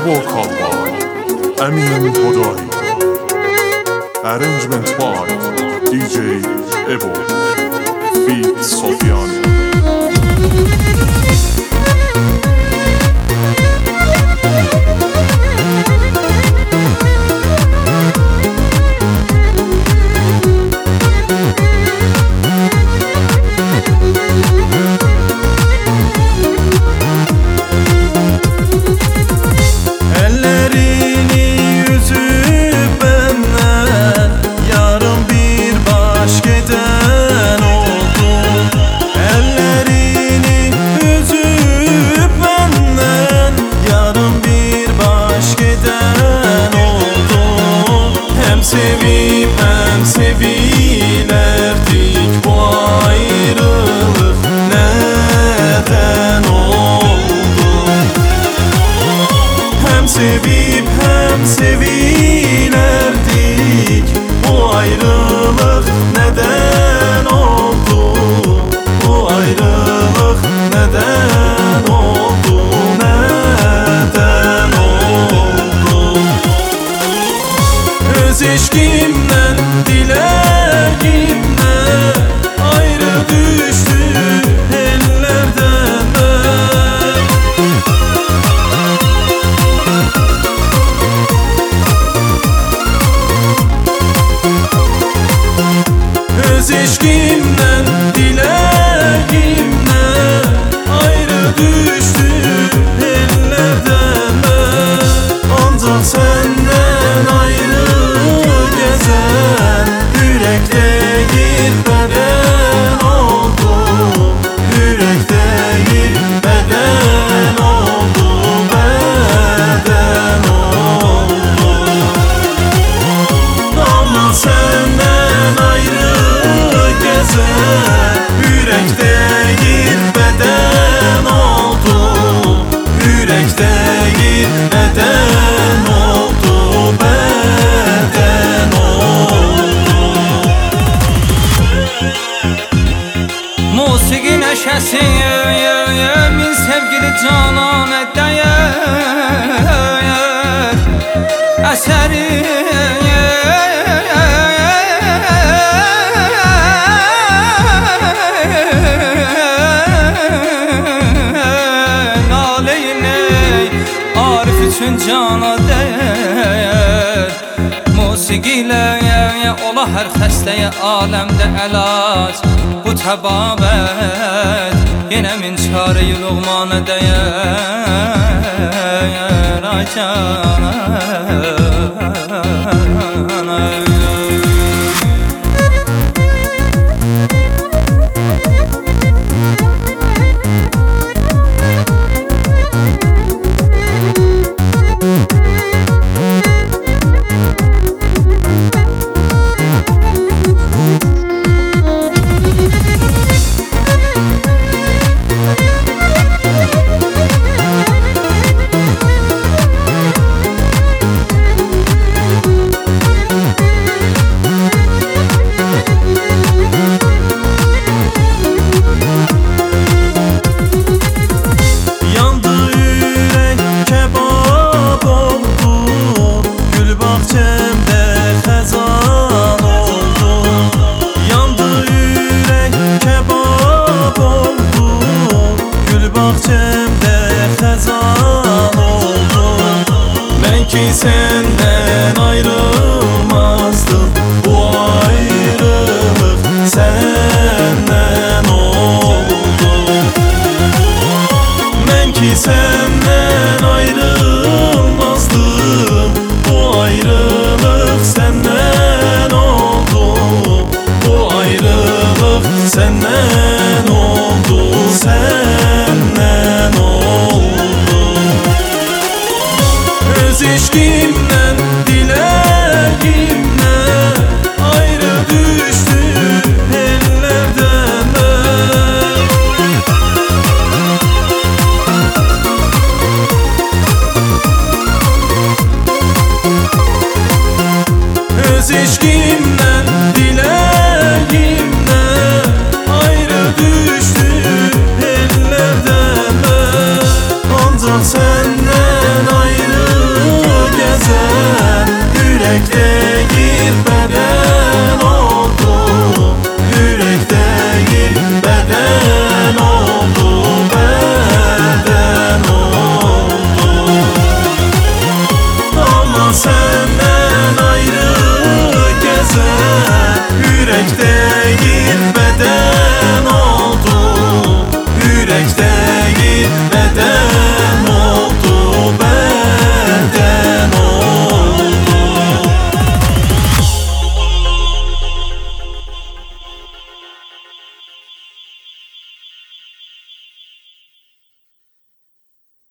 Ebo Kalba, Emin Hoday. Arrangement by DJ Ebo, Feat Sofyan. Sevip hem sevilerdik, bu ayrılık neden oldu? Hem sevip hem sevilerdik, bu ayrılık neden oldu? Bu ayrılık neden oldu? Neden oldu? Öz eşkimden, dileğimden ayrı düştü ellerden ben. Öz eşkimden, dileğimden ayrı düştü ellerden ben. Ancak senden ayrı yürekte beden oldu, yürekte beden oldu, beden oldu. Ama senden ayrı gezen, yürekte beden oldu, yürekte beden oldu, beden oldu. Musiki neşesi min sevgili canana değer eseri naleyne arif için cana değer. Musiqiyle ola hər xəstəyə aləmdə əlac, bu təbabət yenə min çarə-i luğmanə dəyər. Ay canım bahçemde xəzan oldu. Ben ki senden ayrılmazdım, bu ayrılık senden oldu. Ben ki senden ayrılmazdım, bu ayrılık senden oldu. Bu ayrılık senden oldu, senden oldu. Öz eşkimden, dileğimden ayrı düştü ellerden ben. Öz eşkimden, dileğimden ayrı düştü ellerden ben. Ancak senden ayrı senden